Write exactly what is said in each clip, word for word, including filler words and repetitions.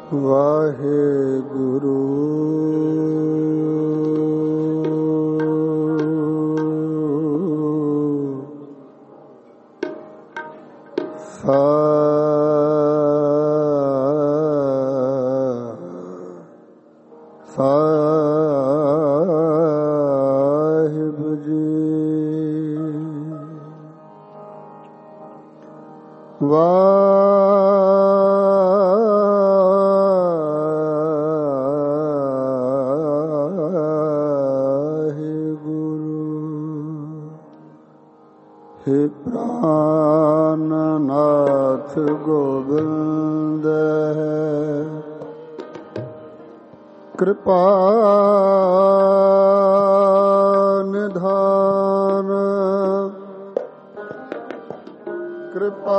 ਵਾਹਿਗੁਰੂ ਸਾਹਿਬ ਜੀ। हे प्राणनाथ गोविंद कृपा निधान कृपा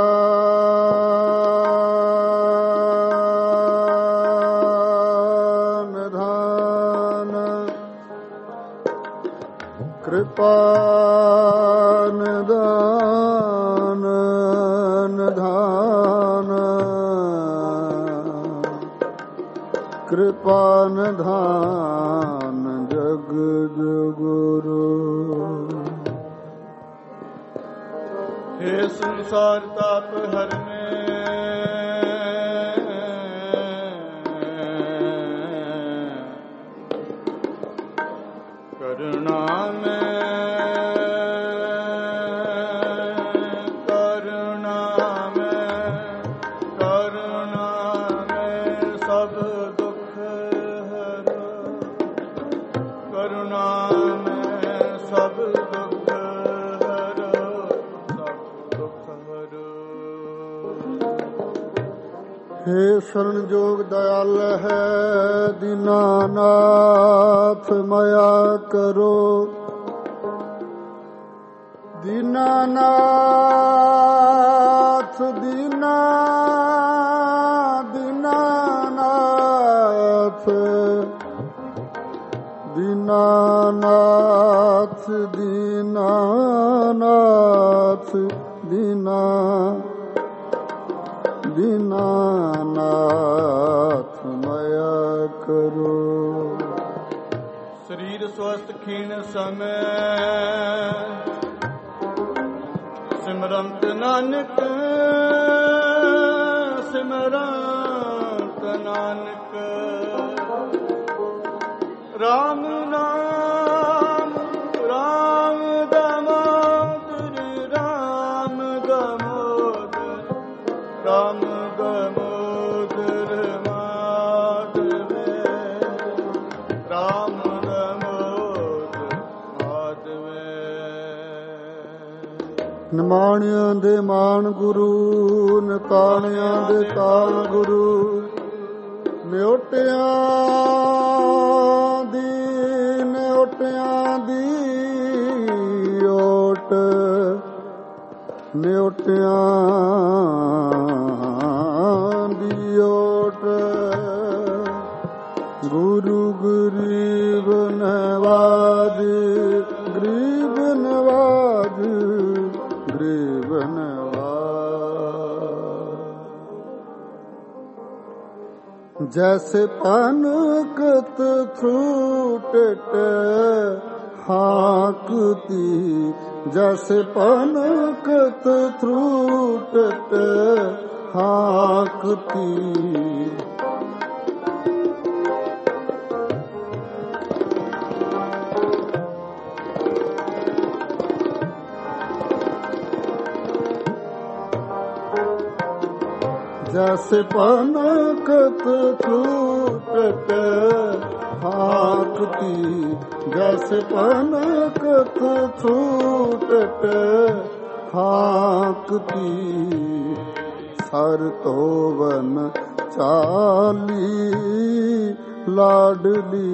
निधान कृपा निधान निधान कृपा निधान जगद गुरु। हे संसार ताप हरने करुणा में हे शरण जोग दयाल है दीनानाथ माया करो दीनानाथ दीना दीनानाथ दीनानाथ दीनानाथ दीना दीनानाथ माया करो। शरीर स्वस्थ खीण समय सिमरंत नानक सिमरंत नानक राम नाम राम दामोदर राम दामोदर राम दामोदर माधवे राम दामोदर माधवे। ਨਿਮਾਣਿਆਂ ਦੇ ਮਾਣ ਗੁਰੂ ਨਿਤਾਣਿਆਂ ਦੇ ਤਾਣ ਗੁਰੂ ਨਿਉਟਿਆਂ ਦੀ ਨਿਉਟਿਆਂ ਦੀ ਓਟ ਨਿਉਟਿਆਂ ਦੀ ਓਟ ਗੁਰੂ ਗਰੀਬ ਨਵਾਜ ਗਰੀਬ ਨਵਾਜ ਗਰੀਬ ਨਵਾਜ। ਜੈਸੇ ਪਨਕਤ ਥੂਟਟ ਹਾਕਤੀ जैसे पनकत थ्रूटत हाकती जैसे पनकत थ्रूटत हाकती जैसे पनकत छूटत हाकती सर तोवन चाली लाडली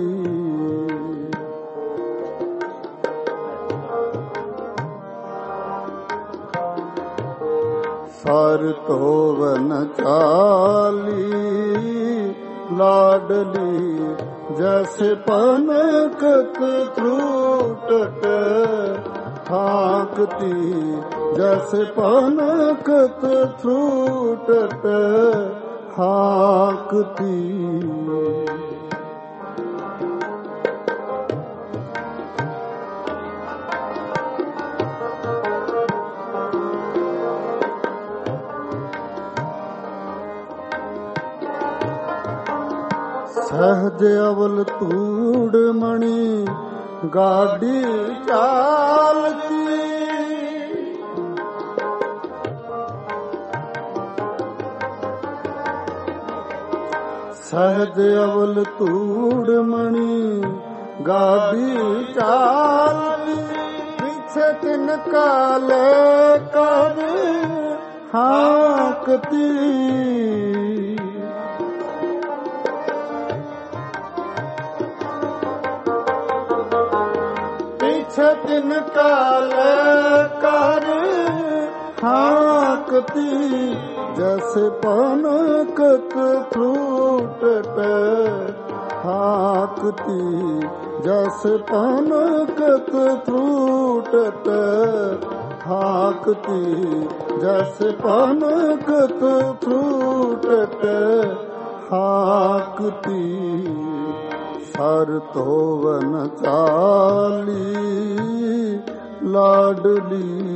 सर तोवन चाली लाडली जैसे पनकत त्रूटट हाकती जैसे पनकत त्रूटट ਹਾਕਤੀ। ਸਹਜ ਅਵਲ ਧੂੜ ਮਣੀ ਗਾਡੀ ਚਾਲਤੀ। ਸਹਜ ਅਵਲ ਧੂੜ ਮਣੀ ਗਾਡੀ ਚਾਲਤੀ। ਪਿਛੇ ਤਿਨ ਕਾਲੇ ਕਰ ਹਾਕਤੀ। ਤਿਨ ਕਾਲ ਕਰ ਹਾਕਤੀ। ਜਸ ਪਨਕਤ ਫਰੂਟਟ ਹਾਕਤੀ। ਜਸ ਪਨਕਤ ਫਰੂਟਟ ਹਾਕਤੀ। ਜਸ ਪਨਕਤ ਫਰੂਟਟ ਹਾਕਤੀ। ਸਰ ਧੋਵਨ ਚਾਲੀ ਲਾਡਲੀ।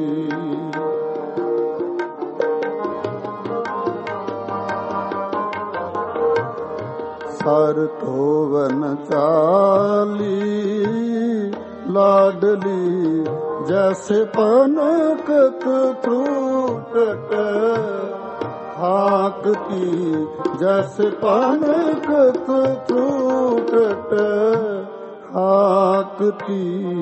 ਸਰ ਧੋਵਨ ਚਾਲੀ ਲਾਡਲੀ। ਜੈਸੇ ਪਨਕਤ ਫਰੂਟਟ ਹਾਕਤੀ। ਜਸ ਪਨਕਤ ਫਰੂਟਟ ਹਾਕਤੀ।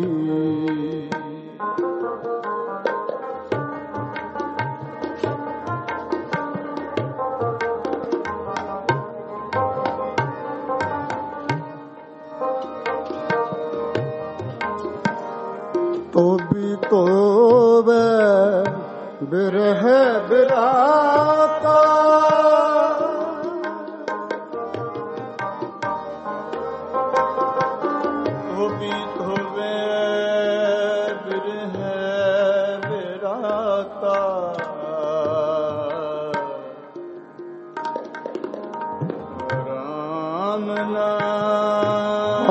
ਤੋਬੀ ਤੋਵੇ ਬਿਰਹ ਬਿਰਾਤਾ। ਤੋਬੀ ਤੋਵੇ ਬਿਰਹ ਬਿਰਾਤਾ। ਰਾਮ ਨਾਮ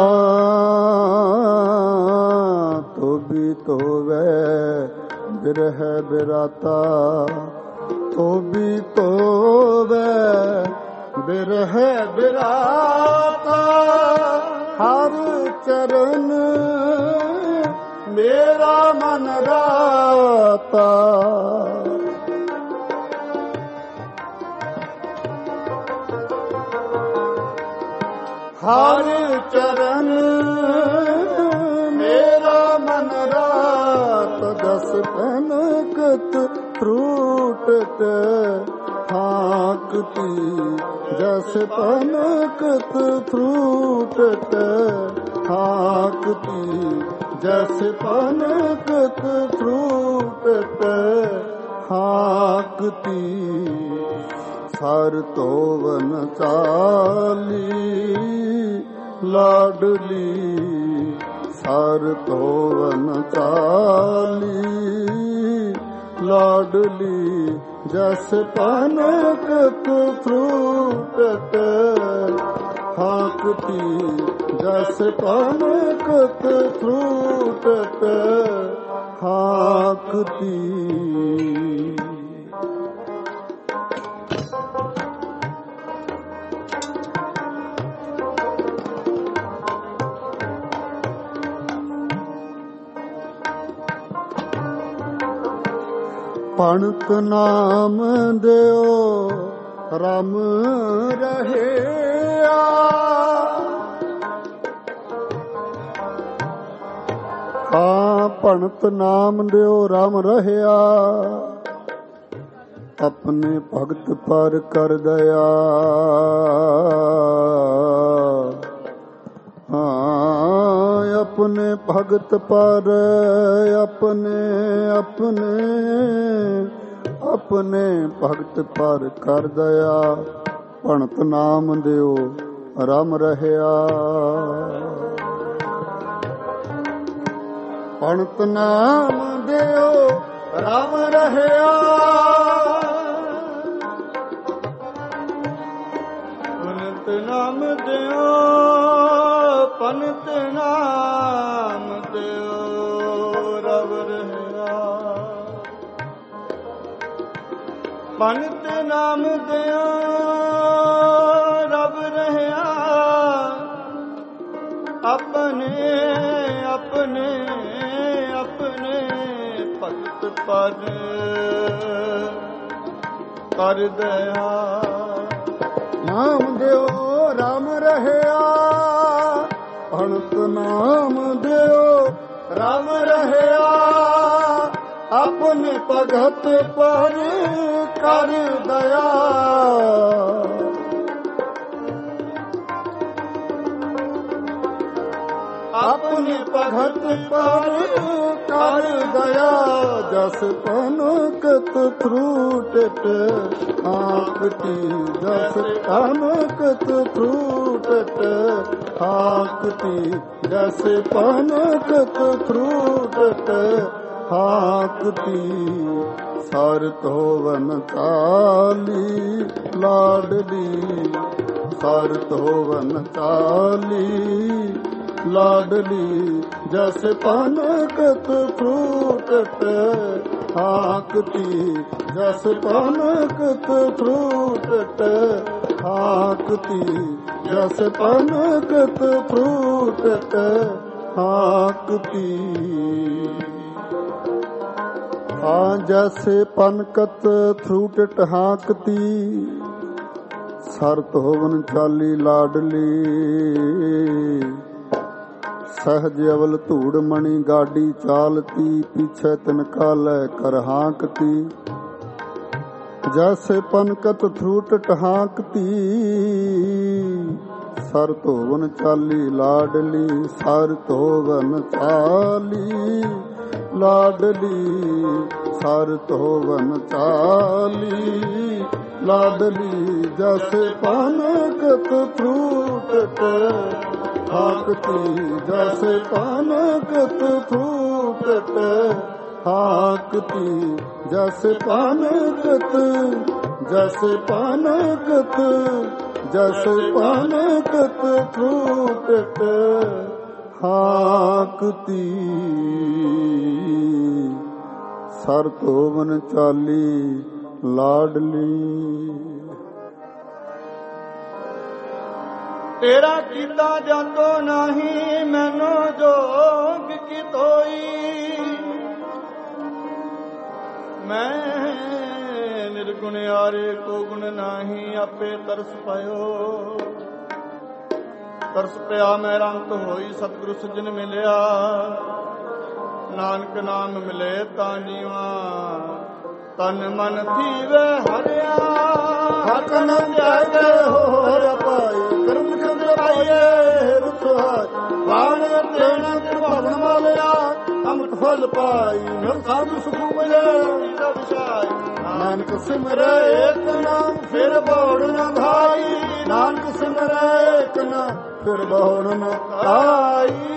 ਤੋਬੀ ਤੋਵੇ ਬਿਰਹ ਬਿਰਾਤਾ। ਤੋਬੀ ਤੋਵੇ ਬਿਰਹ ਬਿਰਾਤਾ। ਹਰ ਚਰਨ ਮੇਰਾ ਮਨ ਰਾਤਾ। ਹਰ ਚਰਨ ਮੇਰਾ ਮਨ ਰਾਤ। ਦਸ ਪਨਕਤ ਫਰੂਟਟ ਹਾਕਤੀ। ਜਸ ਪਨਕਤ ਫਰੂਟਟ ਹਾਕਤੀ। ਜਸ ਪਨਕਤ ਫਰੂਟਟ ਹਾਕਤੀ। ਸਰ ਧੋਵਨ ਚਾਲੀ ਲਾਡਲੀ। ਸਰ ਧੋਵਨ ਚਾਲੀ ਲਾਡਲੀ। ਜਸ ਪਨਕਤ ਫਰੂਟਟ ਹਾਕਤੀ। ਜਸ ਪਨਕਤ ਫਰੂਟਟ ਹਾਕਤੀ। ਪਣਤ ਨਾਮ ਦਿਓ ਰਮ ਰਹਿਆ। ਹਾਂ ਪਣਤ ਨਾਮ ਦਿਓ ਰਮ ਰਹਿਆ। ਆਪਣੇ ਭਗਤ ਪਰ ਕਰ ਦਇਆ। ਹਾਂ ਆਪਣੇ ਭਗਤ ਪਰ ਆਪਣੇ ਆਪਣੇ ਆਪਣੇ ਭਗਤ ਪਰ ਕਰ ਦਇਆ। ਭਣਤ ਨਾਮ ਦਿਓ ਰਮ ਰਹਿਆ। ਭਣਤ ਨਾਮ ਦਿਓ ਰਮ ਰਹਿਆ। ਪੰਤ ਨਾਮ ਦਿਓ, ਪੰਤ ਨਾਮ ਦਿਓ ਰਵ ਰਹਿਆ। ਪੰਤ ਨਾਮ ਦਿਓ ਰਵ ਰਹਿਆ, ਆਪਣੇ ਆਪਣੇ ਆਪਣੇ ਭਗਤ ਪਰ ਕਰ ਦਇਆ। ਨਾਮ ਦਿਓ ਰਾਮ ਰਹਿਆ, ਪੰਤ ਨਾਮ ਦਿਓ ਰਾਮ ਰਹਿਆ, ਆਪਣੇ ਭਗਤ ਪਰ ਕਰ ਦਇਆ। ਆਪਣੇ ਭਗਤ ਪਰ ਕਰ ਦਇਆ। ਜਸ ਪਨਕਤ ਫਰੂਟਟ ਆਕਤੀ, ਜਸ ਪਨਕਤ ਫਰੂਟਟ ਆਕਤੀ, ਜਸ ਪਨਕਤ ਫਰੂਟਟ ਆਕਤੀ। ਸਰਤ ਹੋਵਨ ਚਾਲੀ ਲਾਡਲੀ, ਸਰਤ ਹੋਵਨ ਚਾਲੀ ਲਾਡਲੀ, ਜਸ ਪਨਕਤ ਫਰੂਟਟ ਆਕਤੀ, ਜਸ ਪਨਕਤ ਫਰੂਟਟ ਆਕਤੀ, ਜਸ ਪਨਕਤ ਫਰੂਟਟ ਆਕਤੀ। ਹਾਂ ਜੈਸੇ ਪਨਕਤ ਫਰੂਟਟ ਹਾਕਤੀ, ਸਰਤ ਹੋਵਨ ਚਾਲੀ ਲਾਡਲੀ, ਸਹਜ ਅਵਲ ਧੂੜ ਮਣੀ ਗਾਡੀ ਚਾਲਤੀ, ਪਿਛੇ ਤਿਨਕਾ ਲੈ ਕਰ ਹਾਂਕਤੀ। ਜੈਸੇ ਪਨਕਤ ਫਰੂਟਟ ਹਾਂਕਤੀ, ਸਰਤ ਹੋਵਨ ਚਾਲੀ ਲਾਡਲੀ, ਸਰਤ ਹੋਵਨ ਚਾਲੀ ਲਾਡਲੀ, ਸਰਤ ਹੋਵਨ ਚਾਲੀ ਲਾਡਲੀ। ਜਸ ਪਨਕਤ ਫਰੂਟਟ ਹਾਕਤੀ, ਜਸ ਪਨਕਤ ਫਰੂਟਟ ਹਾਕਤੀ, ਜਸ ਪਨਕਤ, ਜਸ ਪਨਕਤ, ਜਸ ਪਨਕਤ ਫਰੂਟਟ ਹਾਕਤੀ। ਸਰਤ ਹੋਵਨ ਚਾਲੀ ਲਾਡਲੀ। ਤੇਰਾ ਕੀਤਾ ਜਾਂਦੋ ਨਹੀਂ, ਮੈਨੂੰ ਜੋਗ ਕੀ ਤੋਈ। ਮੈਂ ਨਿਰਗੁਣ ਆਰੇ ਕੋ ਗੁਣ ਨਹੀਂ, ਆਪੇ ਤਰਸ ਪਇਓ। ਤਰਸ ਪਿਆ ਮੈਂ ਰੰਤ ਹੋਈ, ਸਤਿਗੁਰੂ ਸੱਜਣ ਮਿਲਿਆ। ਨਾਨਕ ਨਾਮ ਮਿਲੇ ਤਾਂ ਜੀਵਾ, ਤਨ ਮਨ ਥੀਵੇ ਹਰਿਆ। ਹਕ ਨ ਜਾਗੇ ਹੋਰ ਪਾਈ, ਕਰਮ ਚੰਦ ਪਾਈਏ ਰੁਸਵਾਈ। ਬਾਣ ਤੇਣਾ ਤੇ ਭਵਨ ਮਾਲਿਆ, ਅੰਮ੍ਰਿਤ ਫਲ ਪਾਈ। ਮਿਲ ਸਾਧੂ ਸੁਖ ਮਿਲੇ ਦਾ ਵਿਸ਼ਾਈ। ਨਾਨਕ ਸਿਮਰੈ ਏਕ ਨਾਮ, ਫਿਰ ਬੋੜ ਨ ਭਾਈ। ਨਾਨਕ ਸਿਮਰੈ ਏਕ ਨਾਮ, ਫਿਰ ਬੋੜ ਨ ਭਾਈ।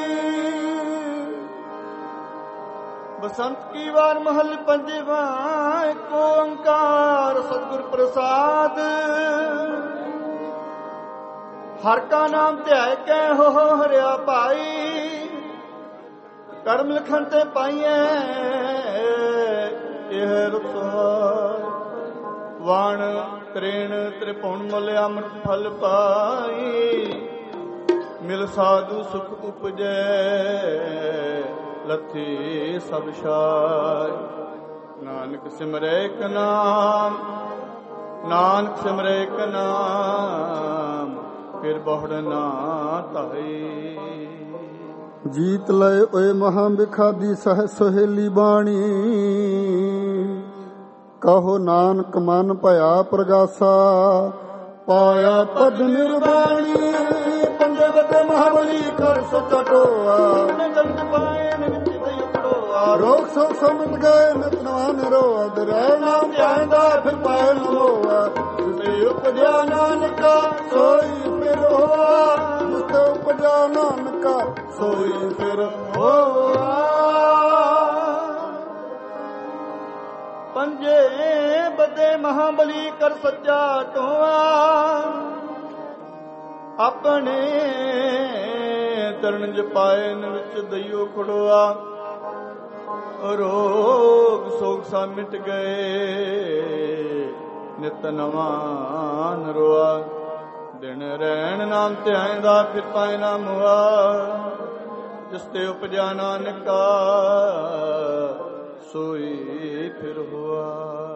ਬਸੰਤ ਕੀ ਵਾਰ ਮਹਲ ਪੰਜਵਾ, ਏਕ ਓੰਕਾਰ ਸਤਿਗੁਰ ਪ੍ਰਸਾਦ। ਹਰ ਕਾ ਨਾਮ ਧਿਆਇ ਕੈ ਹੋ ਹਰਿਆ ਭਾਈ। ਕਰਮ ਲਿਖਣ ਤੇ ਪਾਈਐ ਇਹ ਰੁਸਵਾਈ। ਵਾਣ ਤ੍ਰੇਣ ਤ੍ਰਿਭੁਵਨ ਮੁਲ ਅੰਮ੍ਰਿਤ ਫਲ ਪਾਈ। ਮਿਲ ਸਾਧੂ ਸੁਖ ਉਪਜੈ, ਲੱਥੀ ਸਭ ਛਾਈ। ਨਾਨਕ ਸਿਮਰੈ ਏਕ ਨਾਮ, ਨਾਨਕ ਸਿਮਰੈ ਏਕ ਨਾਮ, ਫਿਰ ਬਹੁੜ ਨਾ ਧਾਈ। ਜੀਤ ਲਏ ਓਏ ਮਹਾਂ ਬਿਖਾਦੀ ਸਹਿ ਸੁਹੇਲੀ ਬਾਣੀ। ਕਹੋ ਨਾਨਕ ਮਨ ਭਇਆ ਪ੍ਰਗਾਸਾ, ਪਾਇਆ ਪਦ ਨਿਰਵਾਣੀ। ਪੰਜੇ ਵਤੇ ਮਹਾਬਲੀ ਕਰ ਸੱਚਾ ਟੋਆ, ਰੋਗ ਸੋ ਸਮਝ ਗਏ ਨਿਤਨਵਾਨ ਰੋਆ। ਦਰਿਆ ਨਾਮ ਧਿਆਇਂਦਾ ਫਿਰ ਪਾਏ ਨ ਲੋਆ। ਜਿਸੇ ਉਪਜਿਆ ਨਾਨਕਾ ਸੋਈ ਫਿਰ ਹੋਆ, ਜਿਸੇ ਉਪਜਿਆ ਨਾਨਕਾ ਸੋਈ ਫਿਰ ਹੋਆ। ਪੰਜੇ ਬੱਦੇ ਮਹਾਬਲੀ ਕਰ ਸੱਚਾ ਟੋਆ। ਆਪਣੇ ਚਰਨ ਜਪਾਏ ਵਿੱਚ ਦਈਓ ਖੜੋਆ, ਰੋਗ ਸੋਗ ਸਾ ਮਿਟ ਗਏ, ਨਿਤ ਨਵਾਂ ਨਰੋਆ। ਦਿਨ ਰਹਿਣ ਨਾਮ ਧਿਆਏ ਦਾ ਫਿਰ ਪਾਏ ਨਾ ਮੁਆ, ਜਿਸ ਤੇ ਉਪਜਾ ਨਾਨਕਾ ਸੋਈ ਫਿਰ ਹੋਆ।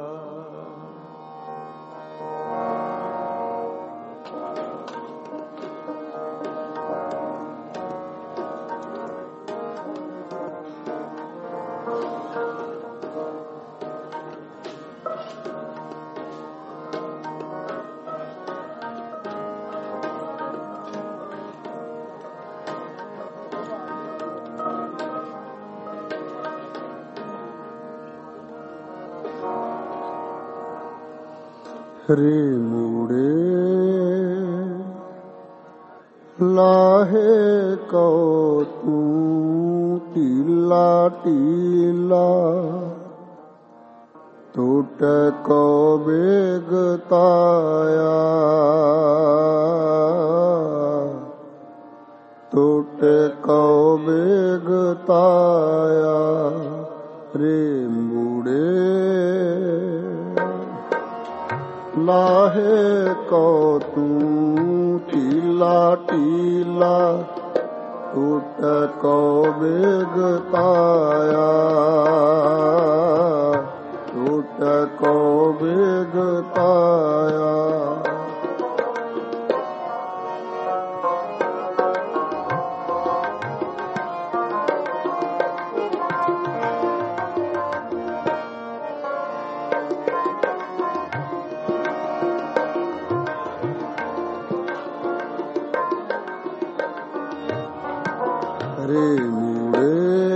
ਰੇ ਮੂੜੇ ਲਾਹੇ ਕਉ ਤੂੰ ਢੀਲਾ ਢੀਲਾ, ਟੁੱਟ ਕੋ ਬੇਗ ਤਾਇਆ, ਟੁੱਟ ਕੋ ਬੇਗ ਤਾਇਆ। ਰੇ ਮੂੜੇ ਲਾਹੇ ਕੋ ਤੂੰ ਢੀਲਾ ਢੀਲਾ, ਟੁੱਟ ਕੋ ਬੇਗ ਤਾਇਆ, ਟੁੱਟ ਕੋ ਬੇਗ ਤਾਇਆ। ਰੇ ਮੂੜੇ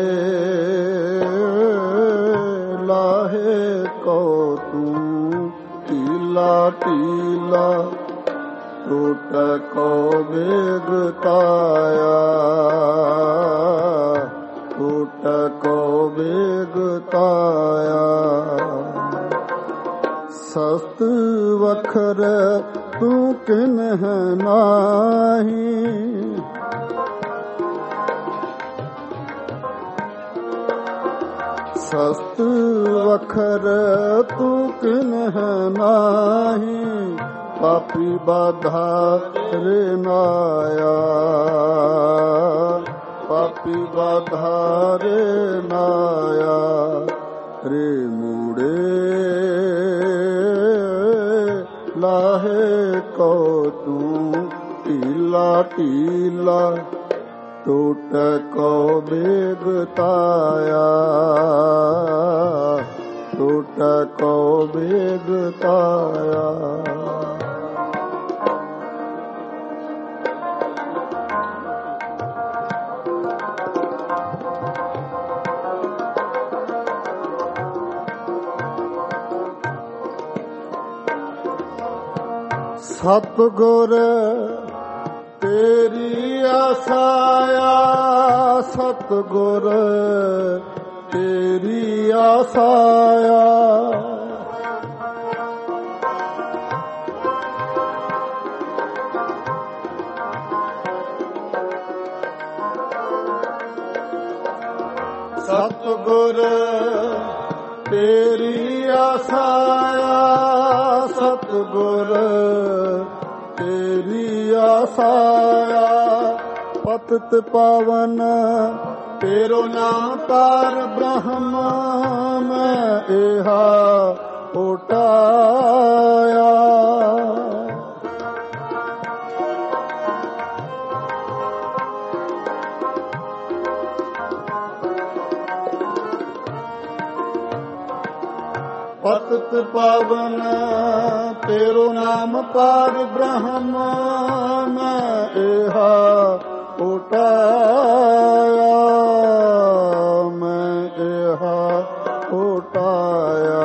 ਲਾਹੇ ਕੋ ਤੂੰ ਢੀਲਾ ਢੀਲਾ, ਟੁੱਟ ਕੋ ਬੇਗ ਤਾਇਆ, ਟੁੱਟ ਕੋ ਬੇਗ ਤਾਇਆ। ਸਸਤ ਵਖਰ ਤੂੰ ਕਿਨਹ ਨਾਹੀ, ਸਸਤ ਵਖਰ ਤੂੰ ਕਿਨਹ ਨਾਹੀ, ਪਾਪੀ ਬਾਧਾ ਰੇ ਨਾਇਆ, ਪਾਪੀ ਬਾਧਾ ਰੇ ਨਾਇਆ। ਰੇ ਮੂੜੇ ਲਾਹੇ ਕੋ ਤੂੰ ਢੀਲਾ ਢੀਲਾ, ਟੁੱਟ ਕੋ ਬੇਗ ਤਾਇਆ, ਟੁੱਟ ਕੋ ਬੇਗ ਤਾਇਆ। ਸਤਿਗੁਰ ਤੇਰੀ ਆਸਾਇਆ, ਸਤਿਗੁਰ ਤੇਰੀ ਆਸਾਇਆ, ਸਤਿਗੁਰ ਤੇਰੀ ਆਸਾਇਆ, ਸਤਿਗੁਰ ਤੇਰੀ ਆਸਾਇਆ। ਪਤਿਤ ਪਾਵਨ ਤੇਰੋ ਨਾਮ ਪਾਰ ਬ੍ਰਹਮ, ਮੈਂ ਇਹਾ ਉਟਾਇਆ। ਪਤਿਤ ਪਾਵਨ ਤੇਰੋ ਨਾਮ ਪਾਰ ਬ੍ਰਹਮ, ਮੈਂ ਇਹਾ ਉਟਾਇਆ, ਮੈਂ ਇਹਾ ਉਟਾਇਆ,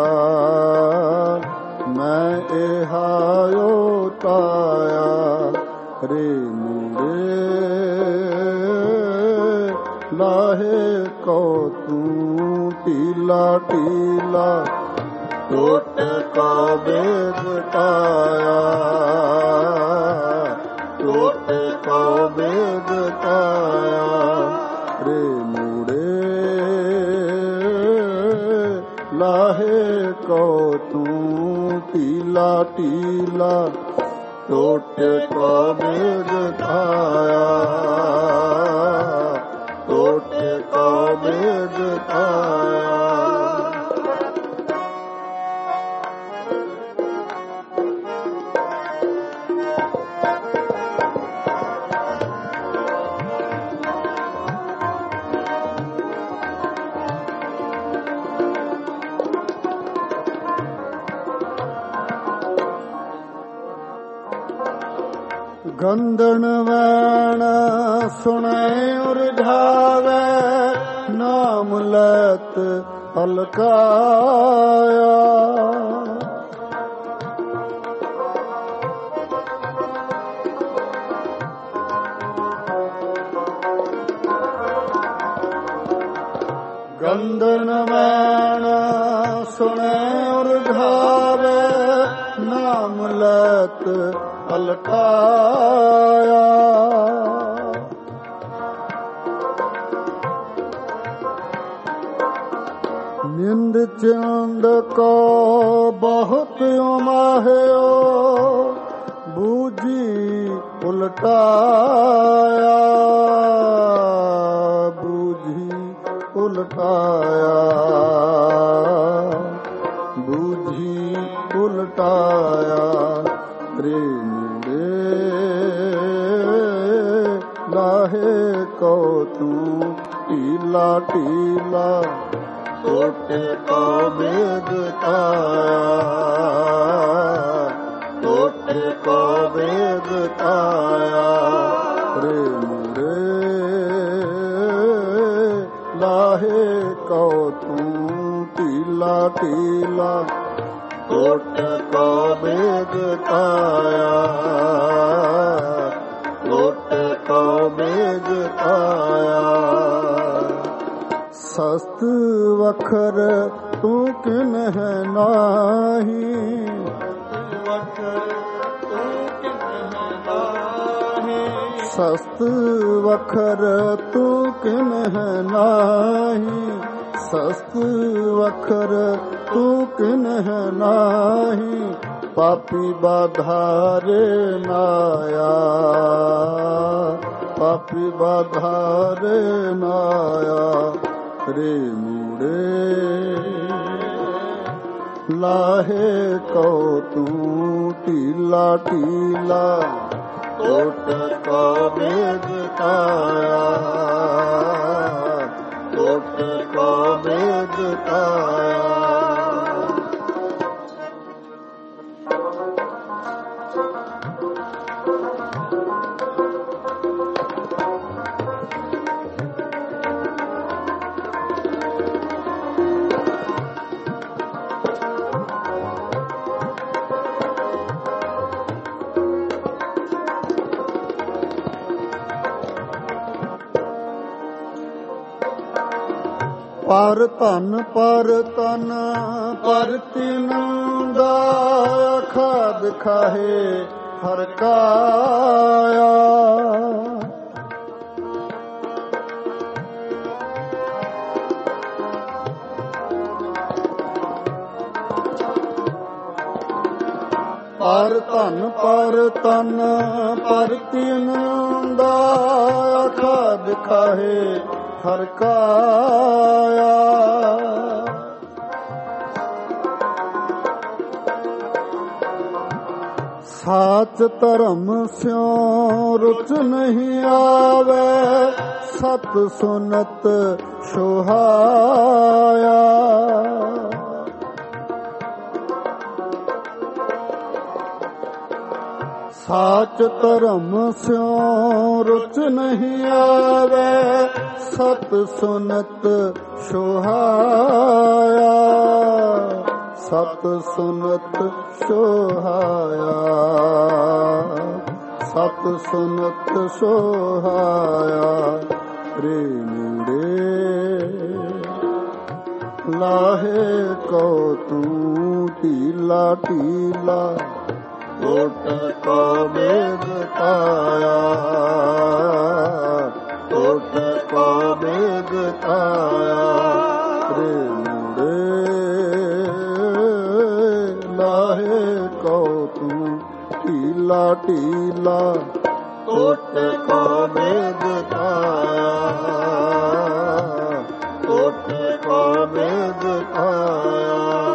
ਮੈਂ ਇਹਾ ਉਟਾਇਆ। ਰੇ ਮੂੜੇ ਲਾਹੇ ਕੋ ਤੂੰ ਢੀਲਾ ਢੀਲਾ, ਟੁੱਟ ਕੋ ਬੇਗ ਤਾਇਆ, ਢੀਲਾ ਟੋਟ ਕੋ ਬੇਦ ਆਇਆ ਟੋਟ ਕੋ ਬੇਦ ਆਇਆ ਗੰਧਨ ਵੈਣ ਸੁਣੈ ਉਰਝਾਵੇ ਨਾਮ ਲੈਤ ਹਲਕਾਇਆ ਗੰਧਨ ਵੈਣ ਸੁਣੈ ਉਰਝਾਵੇ ਨਾਮ ਲੈਤ ਹਲਕਾਇਆ ਨਿੰਦ ਚੰਦ ਕੋ ਬਹੁਤ ਉਮਾਹਿਓ ਬੂਝੀ ਉਲਟਾਇਆ ਬੂਝੀ ਉਲਟਾਇਆ ਬੂਝੀ ਉਲਟਾਇਆ ਰੇ ਲਾਹੇ ਕੋ ਤੂੰ ਢੀਲਾ ਢੀਲਾ ਟੋਟ ਕੋ ਬੇਦ ਆਇਆ ਟੋਟ ਕੋ ਬੇਦ ਆਇਆ ਰੇ ਮੁਰੇ ਲਾਹੇ ਕੋ ਤੂੰ ਢੀਲਾ ਢੀਲਾ ਟੋਟ ਕੋ ਬੇਦ ਆਇਆ ਟੋਟ ਕੋ ਬੇਦ ਆਇਆ ਸਸਤ ਵਖਰ ਤੂੰ ਕਿਨਹਿ ਨਾਹੀ ਵਖਰ ਤੂੰ ਕਿਨਹਿ ਨਾਹੀ ਸਸਤ ਵਖਰ ਤੂੰ ਕਿਨਹਿ ਨਾਹੀ ਸਸਤ ਵਖਰ ਤੂੰ ਕਿਨਹਿ ਨਾਹੀ ਪਾਪੀ ਬਾਧਾਰੇ ਨਾਇਆ ਪਾਪੀ ਬਾਧਾਰੇ ਨਾਇਆ ਰੇ ਮੂੜੇ ਲਾਹੇ ਕੋ ਤੂੰ ਢੀਲਾ ਢੀਲਾ ਟੋਟ ਕੋ ਬੇਦ ਆਇਆ ਟੋਟ ਕੋ ਬੇਦ ਆਇਆ ਪਰ ਧਨ ਪਰ ਤਨ ਪਰ ਤਿਨ ਦਾ ਖਾਦ ਖਾਹੇ ਹਰ ਕਾਇਆ ਪਰ ਧਨ ਪਰ ਤਨ ਪਰ ਤਿਨ ਦਾ ਖਾਦ ਖਾਹੇ ਹਰ ਕਾਇਆ ਸਾਚ ਧਰਮ ਸਿਉ ਰੁਚ ਨਹੀਂ ਆਵੇ ਸਤ ਸੁਨਤ ਸੁਹਾਇਆ ਸਾਚ ਧਰਮ ਸਿਉ ਰੁਚ ਨਹੀਂ ਆਵੇ ਸਤ ਸੁਨਤ ਸੁਹਾਇਆ ਸਤ ਸੁਨਤ ਸੁਹਾਇਆ ਸਤ ਸੁਨਤ ਸੁਹਾਇਆ ਰੇ ਮੂੜੇ ਲਾਹੇ ਕੋ ਤੂੰ ਢੀਲਾ ਢੀਲਾ ਟੋਟ ਕੋ ਬੇਦ ਆਇਆ ਟੋਟ ਕੋ ਬੇਦ ਆਇਆ ਰੇ ਮੂੜੇ ਲਾਹੇ ਕੋ ਤੂੰ ਢੀਲਾ ਢੀਲਾ ਟੋਟ ਕੋ ਵੇਦ ਪਾਇਆ, ਟੋਟ ਕੋ ਵੇਦ ਪਾਇਆ।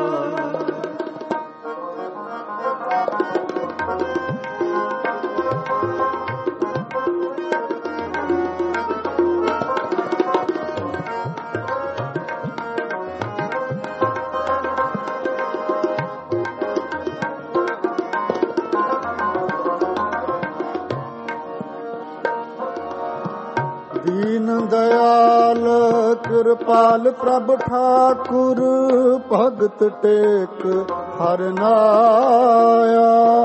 ਦੀਨ ਦਇਆਲ ਕਿਰਪਾਲ ਪ੍ਰਭ ਠਾਕੁਰ, ਭਗਤ ਟੇਕ ਹਰਿ ਨਾਇਆ।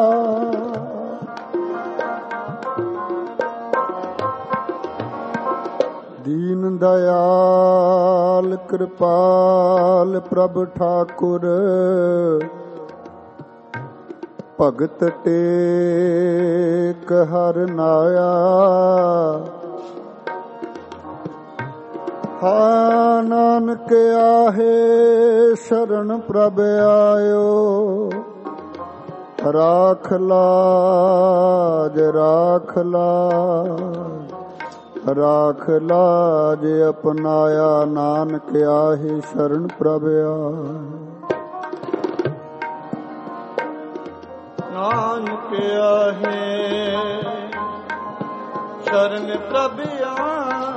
ਦੀਨ ਦਇਆਲ ਕਿਰਪਾਲ ਪ੍ਰਭ ਠਾਕੁਰ, ਭਗਤ ਟੇਕ ਹਰਿ ਨਾਇਆ। ਹਾਂ ਨਾਨਕ ਆਹੇ ਸ਼ਰਨ ਪ੍ਰਭ ਆਇਓ, ਰਾਖ ਲਾਜ ਰਾਖ ਲਾਜ ਰਾਖ ਲਾਜ ਅਪਨਾਇਆ। ਨਾਨਕ ਆਹੇ ਸ਼ਰਨ ਪ੍ਰਭ ਆਇਓ, ਨਾਨਕ ਆਹੇ ਸ਼ਰਨ ਪ੍ਰਭ ਆਇਓ।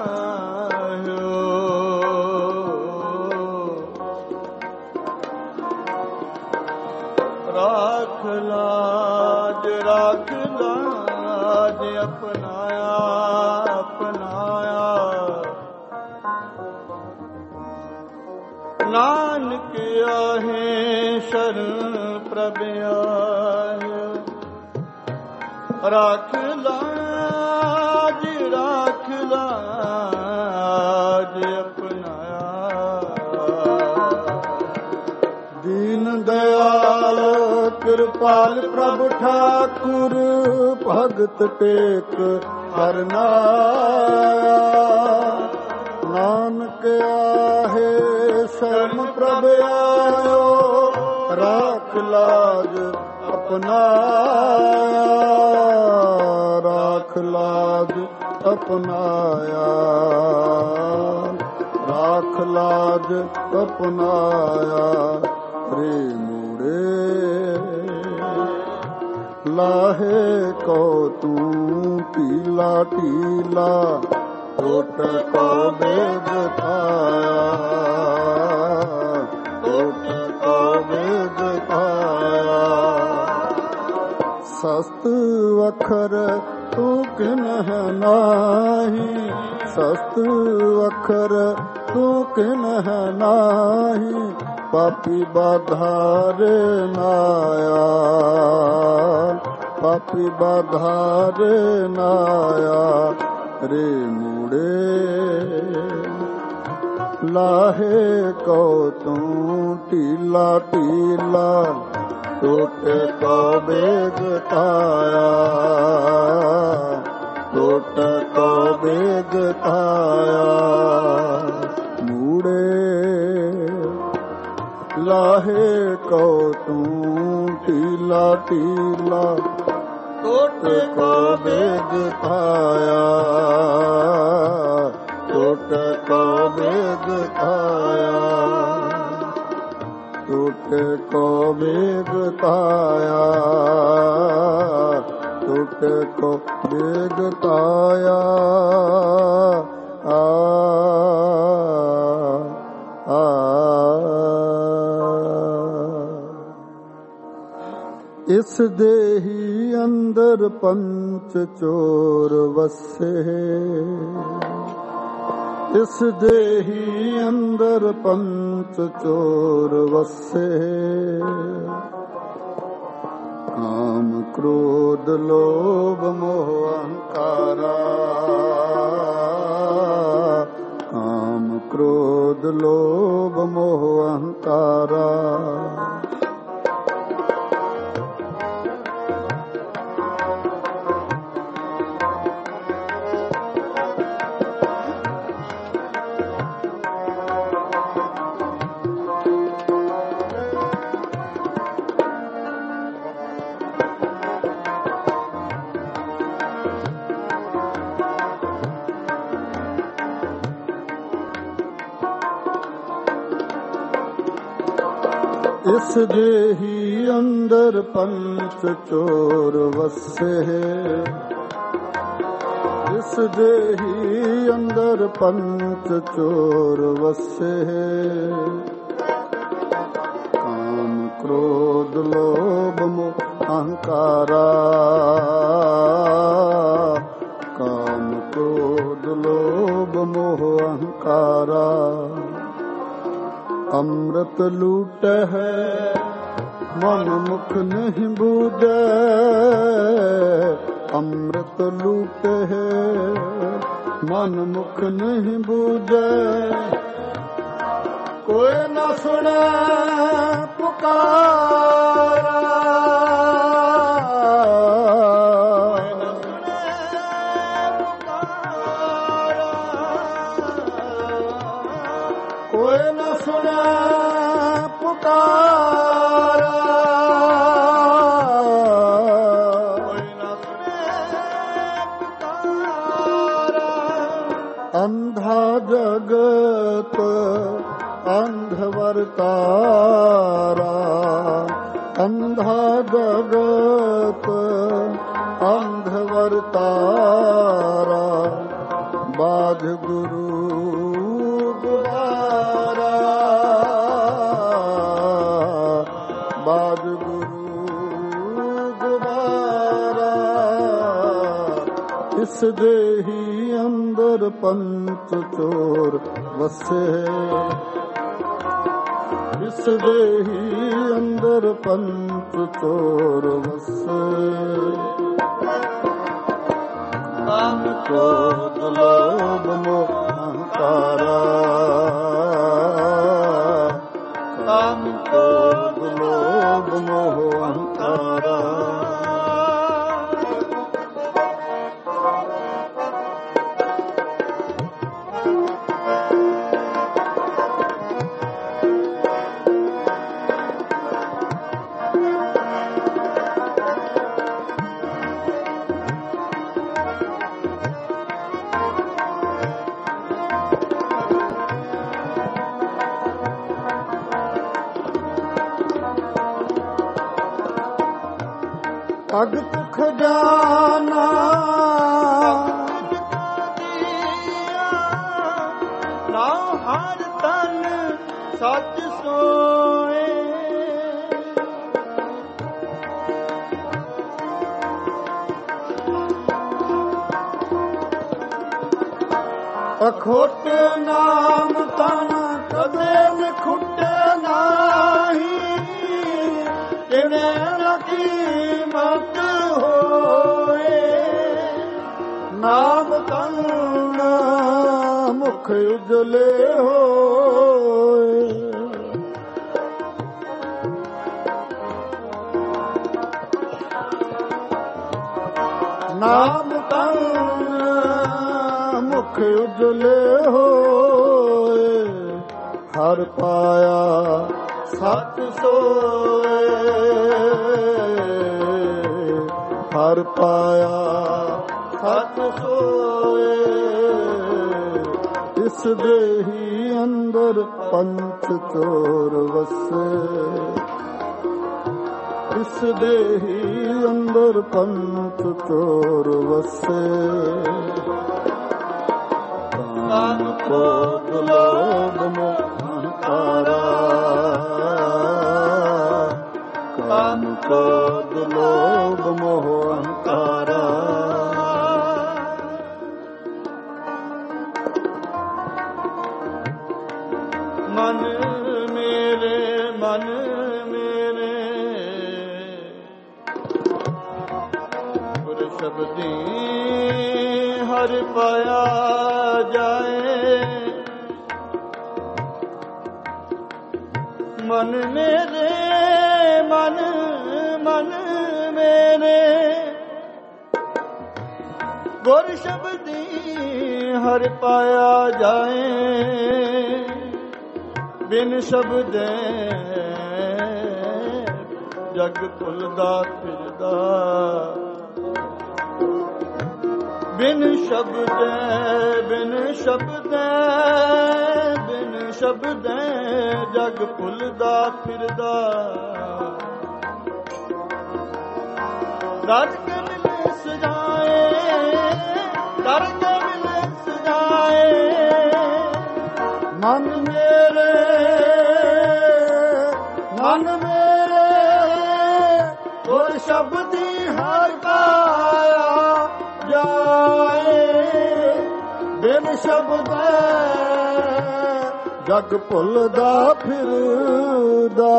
ਰਾਖ ਲਾਜ ਰਾਖ ਲਾਜ ਅਪਨਾਇਆ ਅਪਨਾਇਆ। ਨਾਨਕ ਆਹੇ ਸ਼ਰਨ ਪ੍ਰਭ ਆਇਓ, ਰਾਖ ਲਾਜ ਰਾਖ ਲਾਜ ਅਪਨਾਇਆ। ਦੀਨ ਦਇਆਲ ਕਿਰਪਾਲ ਪ੍ਰਭ ਠਾਕੁਰ, ਭਗਤ ਟੇਕ ਹਰਿ ਨਾਇਆ। ਨਾਨਕ ਆਹੇ ਸ਼ਰਨ ਪ੍ਰਭ ਆਇਓ, ਰਾਖ ਲਾਜ ਅਪਨਾਇਆ ਰਾਖ ਲਾਜ ਅਪਨਾਇਆ ਰਾਖ ਲਾਜ ਅਪਨਾਇਆ। ਰੇ ਮੂੜੇ ਲਾਹੇ ਕੋ ਤੂੰ ਢੀਲਾ ਢੀਲਾ ਟੋਟ ਕੋ ਬੇਦ ਪਾਇਆ ਟੋਟ ਕੋ ਬੇਦ ਪਾਇਆ। ਸਸਤ ਅੱਖਰ ਤੂੰ ਕਿਨਹ ਨਾਹੀ ਸਸਤ ਅੱਖਰ ਤੂੰ ਕਿਨਹ ਨਾਹੀ ਪਾਪੀ ਬਾਧਾਰੇ ਨਾਇਆ ਪਾਪੀ ਬਾਧਾਰੇ ਨਾਇਆ। ਰੇ ਮੂੜੇ ਲਾਹੇ ਕੋ ਤੂੰ ਢੀਲਾ ਢੀਲਾ ਟੋਟ ਕੋ ਬੇਦ ਪਾਇਆ ਟੋਟ ਕੋ ਬੇਦ ਪਾਇਆ। ਮੂੜੇ ਲਾਹੇ ਕੋ ਤੂੰ ਢੀਲਾ ਢੀਲਾ ਟੋਟ ਕੋ ਬੇਦ ਪਾਇਆ ਟੋਟ ਕੋ ਬੇਦ ਪਾਇਆ ਟੋਟ ਕੋ ਬੇਦ ਪਾਇਆ ਟੋਟ ਕੋ ਬੇਦ ਪਾਇਆ। ਆ ਇਸ ਦੇਹੀ ਅੰਦਰ ਪੰਚ ਚੋਰ ਵਸੇ ਇਸ ਦੇਹੀ ਅੰਦਰ ਪੰਚ ਚੋਰ ਵਸੇ। ਕਾਮ ਕ੍ਰੋਧ ਲੋਭ ਮੋਹ ਅਹੰਕਾਰਾ ਕਾਮ ਕ੍ਰੋਧ ਲੋਭ ਮੋਹ ਅਹੰਕਾਰਾ। ਜਿਸ ਦੇਹੀ ਅੰਦਰ ਪੰਚ ਚੋਰ ਵਸੇ, ਜਿਸ ਦੇਹੀ ਅੰਦਰ ਪੰਚ ਚੋਰ ਵਸੇ, ਕਾਮ ਕ੍ਰੋਧ ਲੋਭ ਮੋਹ ਅਹੰਕਾਰਾ, ਕਾਮ ਕ੍ਰੋਧ ਲੋਭ ਮੋਹ ਅਹੰਕਾਰਾ, ਅੰਮ੍ਰਿਤ ਲੂਟੈ ਹੈ ਮਨ ਮੁਖ ਨਹੀਂ ਬੂਝੈ, ਅੰਮ੍ਰਿਤ ਲੂਟੈ ਹੈ ਮਨ ਮੁਖ ਨਹੀਂ ਬੂਝੈ, ਕੋਈ ਨਾ ਸੁਣੈ ਪੁਕਾਰਾ, ਕੋਈ ਨਾ ਸੁਣੈ ਪੁਕਾਰਾ, ਕੋਈ ਨਾ ਸੁਣੈ ਪੁਕਾਰਾ, ਅੰਧਾ ਜਗਤ ਅੰਧ ਵਰਤਾਰਾ, ਅੰਧਾ ਜਗਤ ਅੰਧ ਵਰਤਾਰਾ, ਬਾਝ ਗੁਰੂ ਗੁਬਾਰਾ, ਬਾਝ ਗੁਰੂ ਗੁਬਾਰਾ, ਇਸ ਦੇਹੀ ਅੰਦਰ ਪੰਚ ਚੋਰ ਵਸੇ, ਇਸ ਦੇਹੀ ਅੰਦਰ ਪੰਚ ਚੋਰ ਵਸੇ, ਕਾਮ ਕ੍ਰੋਧ ਲੋਭ ਮੋਹ ਅਹੰਕਾਰਾ, ਕਾਮ ਕ੍ਰੋਧ ਲੋਭ ਮੋਹ ਅਹੰਕਾਰਾ, ਭਗਤ ਖਜ਼ਾਨਾ ਨਾ ਹਰ ਤਨ ਸੱਚ ਸੋਏ, ਅਖੋਟ ਨਾਮ ਤਨ ਕਦੇ ਨਿਖੁੱਟੇ ਨਾਹੀ, ਕਿਵੇਂ ਨਾ ਕੀਮਤ ਹੋਏ, ਨਾਮ ਤਨ ਮੁਖ ਉਜਲੇ ਹੋਏ, ਨਾਮ ਤਨ ਮੁਖ ਉਜਲੇ ਹੋਏ, ਹਰ ਪਾਇਆ ਸਤ ਸੋਏ, ਹਰ ਪਾਇਆ ਸਤ ਸੋਏ, ਇਸ ਦੇਹੀ ਅੰਦਰ ਪੰਚ ਚੋਰ ਵਸੇ, ਇਸ ਦੇਹੀ ਅੰਦਰ ਪੰਚ ਚੋਰ ਵਸੇ, ਕਾਮ ਕ੍ਰੋਧ ਲੋਭ ਮੋਹ ਅਹੰਕਾਰਾ, ਕਾਮ ਕ੍ਰੋਧ ਲੋਭ ਮੋਹ ਅਹੰਕਾਰਾ, ਮਨ ਮੇਰੇ ਮਨ ਮੇਰੇ ਗੁਰ ਸ਼ਬਦੀ ਹਰਿ ਪਾਇਆ ਜਾਏ, ਮਨ ਮੇਰੇ ਮਨ ਮਨ ਮੇਰੇ ਗੁਰ ਸ਼ਬਦੀ ਹਰਿ ਪਾਇਆ ਜਾਏ, ਬਿਨ ਸ਼ਬਦੇ ਜਗ ਭੁੱਲਦਾ ਫਿਰਦਾ, ਬਿਨ ਸ਼ਬਦੇ ਬਿਨ ਸ਼ਬਦੇ ਬਿਨ ਬਿਨ ਸ਼ਬਦੈ ਜਗ ਭੁੱਲਦਾ ਫਿਰਦਾ ਦਰ ਕੇ ਮਿਲੇ ਸਜਾਏ ਦਰ ਕੇ ਮਿਲੇ ਸਜਾਏ ਮਨ ਮੇਰੇ ਮਨ ਮੇਰੇ ਗੁਰ ਸ਼ਬਦੀ ਹਰ ਪਾਇਆ ਜਾਏ ਬਿਨ ਸ਼ਬਦੈ ਜਗ ਭੁੱਲਦਾ ਫਿਰਦਾ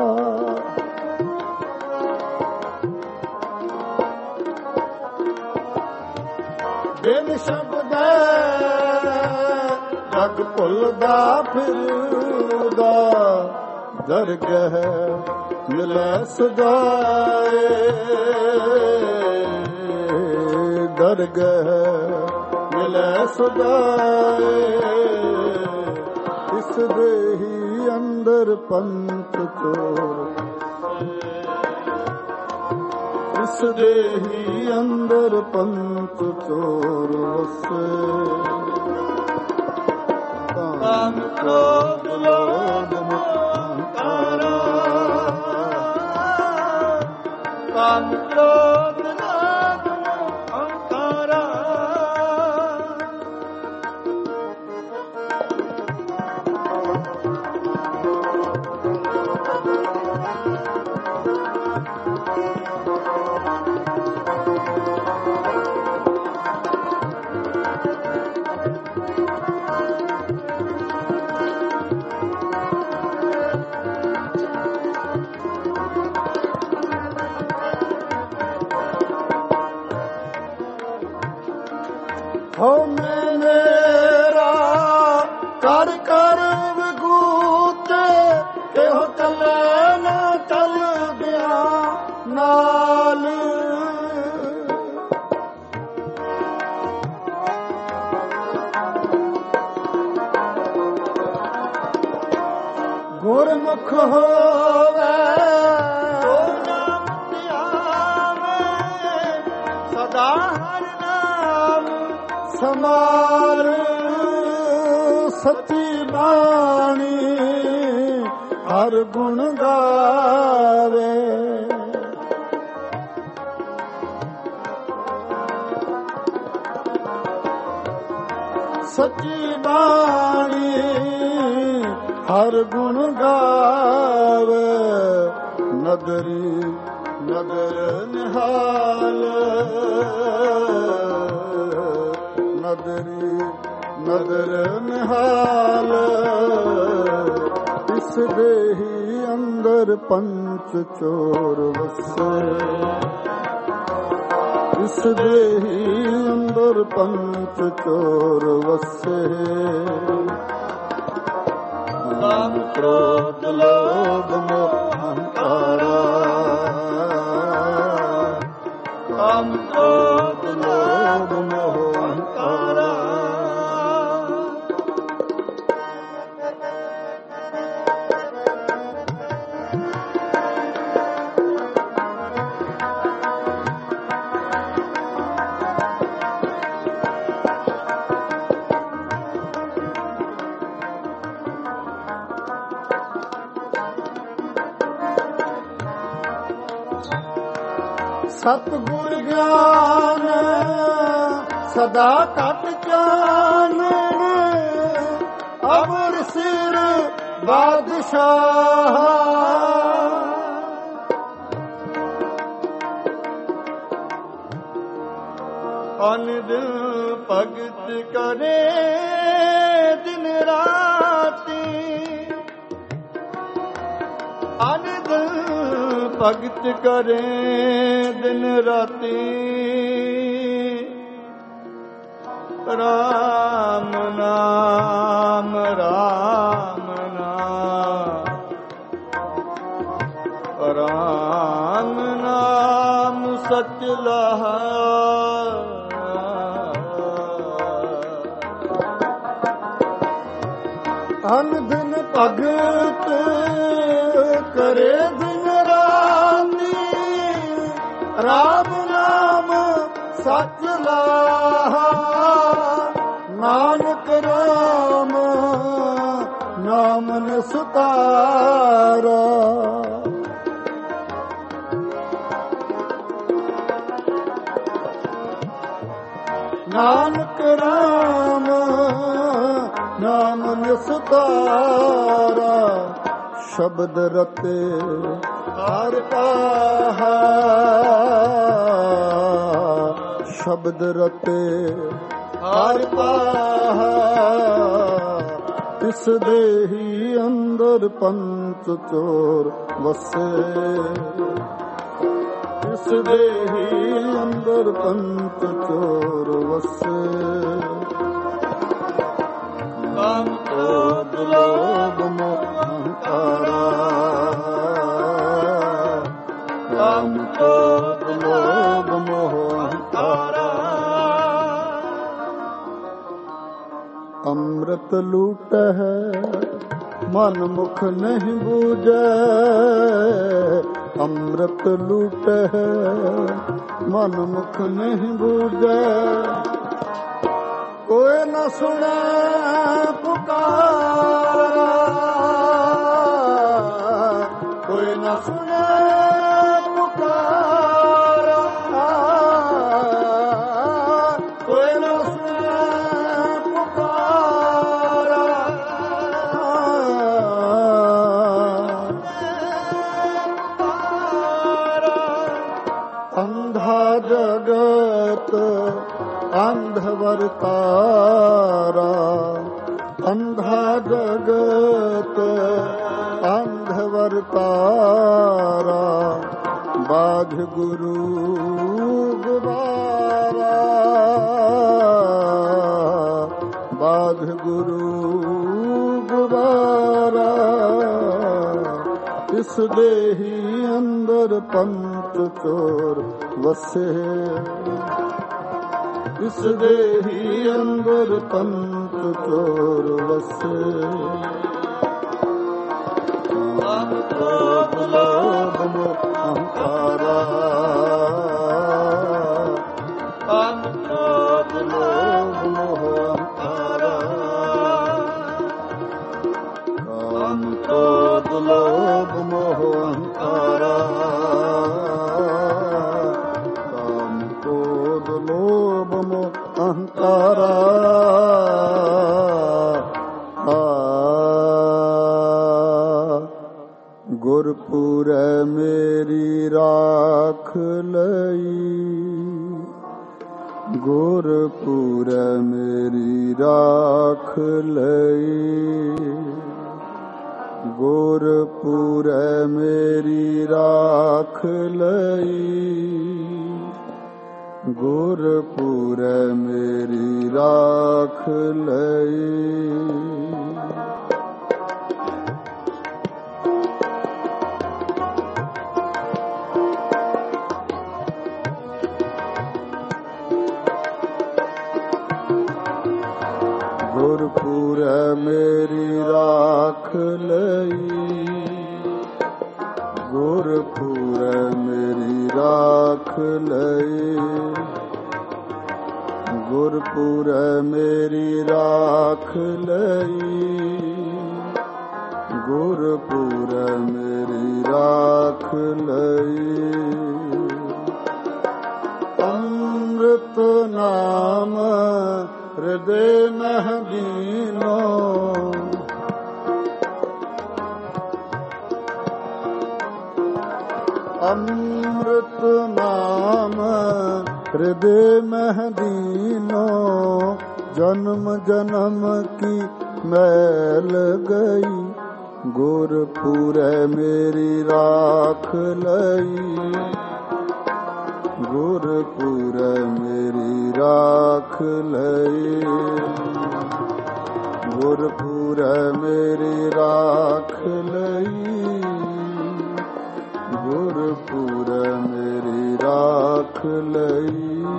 ਬਿਨ ਸ਼ਬਦੈ ਜਗ ਭੁੱਲਦਾ ਫਿਰਦਾ ਦਰਗਹਿ ਮਿਲੈ ਸਦਾਏ ਦਰਗਹਿ ਮਿਲੈ ਸਦਾਏ ਇਸ ਦੇਹੀ ਅੰਦਰ ਪੰਚ ਚੋਰ ਇਸ ਦੇਹੀ ਅੰਦਰ ਪੰਚ ਚੋਰ ਵਸੇ ਕਾਮ ਕ੍ਰੋਧ ਲੋਭ ਹੰਕਾਰਾ ਕਾਮ ਕ੍ਰੋਧ ਲੋਭ ਹੰਕਾਰਾ ਹੋ ਮੇਰਾ ਕਰ ਕਰ ਵਿਗੂਤੇ ਇਹੋ ਚੱਲੇ ਨਾ ਚੱਲਦਿਆਂ ਨਾਲ ਗੁਰਮੁਖ ਹੋਵੇ ਸਦਾ ਹਰ ਨਾਮ ਸਮਾਰ ਸੱਚੀ ਬਾਣੀ ਹਰ ਗੁਣ ਗਾਵੇ ਸੱਚੀ ਬਾਣੀ ਹਰ ਗੁਣ ਗਾਵੇ ਨਦਰੀ ਨਦਰ ਨਿਹਾਲ ਨਦਰੀ ਨਦਰ ਨਿਹਾਲ ਇਸ ਦੇਹੀ ਅੰਦਰ ਪੰਚ ਚੋਰ ਵਸੇ ਇਸ ਦੇਹੀ ਅੰਦਰ ਪੰਚ ਚੋਰ ਵਸੇ ਕਾਮ ਕ੍ਰੋਧ ਲੋਭ ਮੋਹ ਹੰਕਾਰਾ ਕਾਮ ਕ੍ਰੋਧ ਲੋਭ ਮੋਹ ਹੰਕਾਰਾ ਸਤਿਗੁਰ ਗਿਆਨ ਸਦਾ ਘਟ ਚਾਨਣ ਅਮਰ ਸਿਰ ਬਾਦਸ਼ਾਹ ਅਨਿਦ ਭਗਤ ਕਰੇ ਦਿਨ ਰਾਤੀ ਅਨਿਦ ਭਗਤ ਕਰੇ ਦਿਨ ਰਾਤੀ ਰਾਮ ਨਾਮ ਰਾਮ ਨਾਮ ਰਾਮ ਨਾਮ ਸਚ ਲਹਾ ਅਨ ਦਿਨ ਭਗਤ ਕਰੇ ਦਿਨ ਰਾਤੀ ਰਾਮ ਨਾਮ ਸਚ ਲਾਹਾ ਨਾਨਕ ਰਾਮ ਨਾਨਕ ਰਾਮ ਨਾਮ ਨਿਸਤਾਰਾ ਸ਼ਬਦ ਰਤੇ ਹਰਿ ਪਾਹਾ ਸ਼ਬਦ ਰਤੇ ਹਰਿ ਪਾਹਾ ਇਸ ਦੇਹੀ ਅੰਦਰ ਪੰਚ ਚੋਰ ਵਸੇ ਇਸ ਦੇਹੀ ਅੰਦਰ ਪੰਚ ਚੋਰ ਵਸੇ ਕਾਮ ਕ੍ਰੋਧ ਲੋਭ ਮੋਹ ਅਹੰਕਾਰਾ ਕਾਮ ਕ੍ਰੋਧ ਲੋਭ ਮੋਹ ਅਹੰਕਾਰਾ ਅੰਮ੍ਰਿਤ ਲੂਟਹਿ ਮਨ ਮੁਖ ਨਹੀਂ ਬੂਝੈ ਅੰਮ੍ਰਿਤ ਲੂਟਹਿ ਮਨ ਮੁਖ ਨਹੀਂ ਬੂਝੈ ਕੋਈ ਨ ਸੁਣੈ ਪੁਕਾਰਾ ਕੋਈ ਨ ਸੁਣੈ ਪੁਕਾਰਾ ਕੋਈ ਨ ਸੁਣੈ ਪੁਕਾਰਾ ਅੰਧਾ ਜਗਤ ਅੰਧ ਵਰਤਾਰਾ ਅੰਧਾ ਜਗਤ ਅੰਧ ਵਰਤਾਰਾ ਬਾਝ ਗੁਰੂ ਗੁਬਾਰਾ ਬਾਝ ਗੁਰੂ ਗੁਬਾਰਾ ਇਸ ਦੇਹੀ ਅੰਦਰ ਪੰਚ ਚੋਰ ਵਸੇ ਇਸ ਦੇਹੀ ਅੰਦਰ ਪੰਚ ਚੋਰ ਵਸੇ ਕਾਮ ਕ੍ਰੋਧ ਲੋਭ ਮੋਹ ਅਹੰਕਾਰਾ ਕਾਮ ਕ੍ਰੋਧ ਲੋਭ ਮੋਹ ਅਹੰਕਾਰਾ ਕਾਮ ਕ੍ਰੋਧ ਲੋਭ ਮੋਹ ਅਹੰਕਾਰਾ ਕਾਮ ਕ੍ਰੋਧ ਲੋਭ ਮੋਹ ਅਹੰਕਾਰਾ ਗੁਰਪੁਰੈ ਮੇਰੀ ਰਾਖ ਲਈ ਗੁਰਪੁਰੈ ਮੇਰੀ ਰਾਖ ਲਈ ਗੁਰਪੁਰੈ ਮੇਰੀ ਰਾਖ ਲਈ ਗੁਰਪੁਰੈ ਮੇਰੀ ਰਾਖ ਲਈ ਗੁਰਪੁਰੈ ਮੇਰੀ ਰਾਖ ਲਈ ਗੁਰਪੁਰੈ ਮੇਰੀ ਰਾਖ ਲਈ ਗੁਰਪੁਰੈ ਮੇਰੀ ਰਾਖ ਲਈ ਗੁਰਪੁਰੈ ਮੇਰੀ ਰਾਖ ਲਈ ਅੰਮ੍ਰਿਤ ਨਾਮ ਹਿਰਦੇ ਮਹਿ ਦੀਨੋ ਅੰਮ੍ਰਿਤ ਨਾਮ ਹਿਰਦੇ ਮਹਿ ਦੀਨੋ ਜਨਮ ਜਨਮ ਕੀ ਮੈਲ ਗਈ ਗੁਰਪੁਰੈ ਮੇਰੀ ਰਾਖ ਲਈ ਗੁਰਪੁਰੈ ਮੇਰੀ ਰਾਖ ਲਈ ਗੁਰਪੁਰੈ ਮੇਰੀ ਰਾਖ ਲਈ ਗੁਰਪੁਰੈ ਮੇਰੀ ਰਾਖ ਲਈ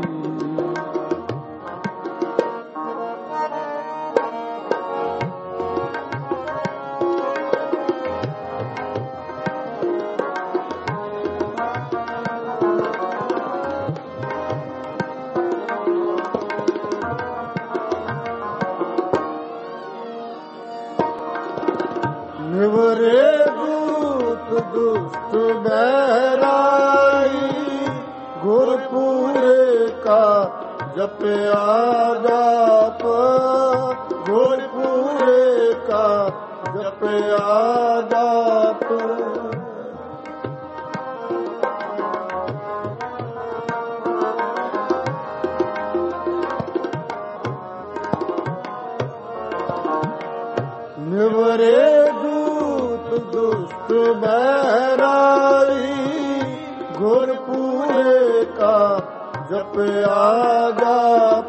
ਨਿਵਰੇ ਦੂਤ ਦੁਸ਼ਟ ਬਹਿਰਾਈ ਗੁਰਪੁਰੇ ਕਾ ਜਪਿਆ ਜਾਪ ਗੁਰਪੂਰੇ ਕਾ ਜਪਿਆ ਜਾਪ। ਨਿਵਰੇ ਦੂਤ ਦੁਸ਼ਟ ਬੈਰਾਈ ਗੁਰਪੂਰੇ ਕਾ ਜਪਿਆ ਜਾਪ